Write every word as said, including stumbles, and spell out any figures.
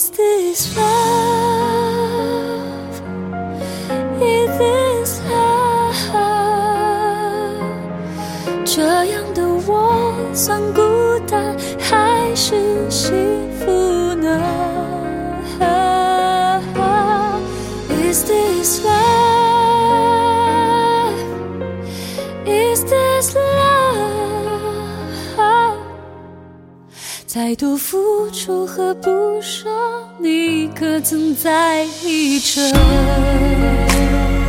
Is this love? Is this love? 这样的我算孤单还是幸福呢？ Is this love? Is this love? 再多付出和不舍，你可曾在意着？